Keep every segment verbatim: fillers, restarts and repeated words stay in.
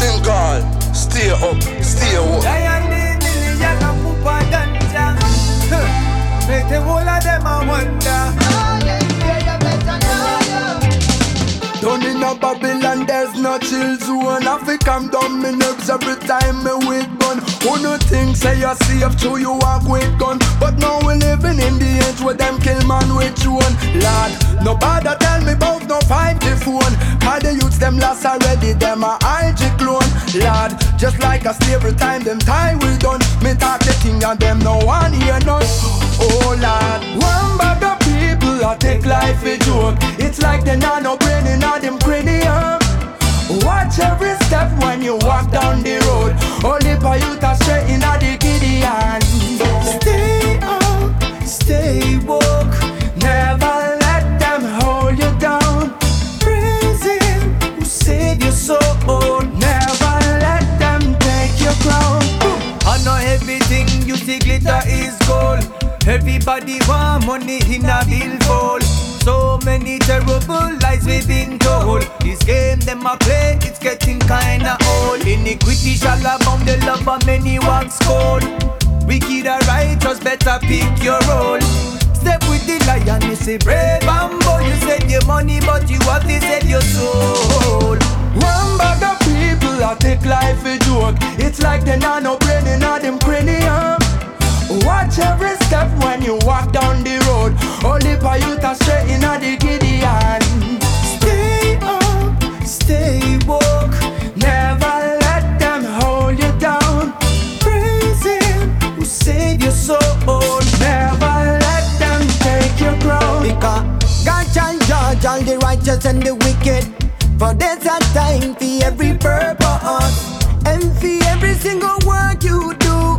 Thing called stay up, stay up. Lion million and Pupa Danja. Make the whole of them a wonder. Down in a Babylon, there's no chill zone. I fi calm down my nerves every time me with gun. Who no think say you're safe till you walk with gun? But now we living in the age where them kill man with drone. Lord, nobody tell me about no five G phone. Cause the youths them lost already, them a I G clone. Lord, just like a slavery time, them time we done. Me talk the thing and them no one hear none. Oh Lord, one bag of people I take life a joke. It's like they not no brain in all them cranium. Watch every step when you walk down the road. Only for you to straight in the Gideon. Stay up, stay woke. Never let them hold you down. Praise Him who saved your soul. Never let them take your crown. I know everything you see glitter is gold. Everybody want money in a billfold. So many terrible lies we've been told. This game them a play, it's getting kinda old. Iniquity shall abound, the love of many wax cold. Wicked or righteous, better pick your role. Step with the lion, you say brave and bold. You said your money, but you have to save your soul. One bag of people I take life a joke. It's like they not no brain in all them cranium. Watch every step when you walk down the road. Only for you to straight in the Gideon. Stay up, stay woke. Never let them hold you down. Praise Him who saved your soul. Never let them take your crown. Because God shall judge all the righteous and the wicked. For there's a time for every purpose, and for every single work you do.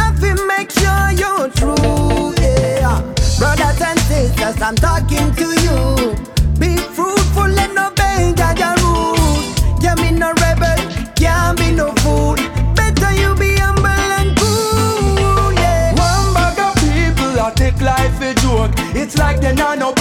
Make sure you're true, yeah. Brothers and sisters, I'm talking to you. Be fruitful and obey Jaja rules. Yeah, me no rebel, can't be no fool. Better you be humble and cool, yeah. One bag of people I take life a joke. It's like they not no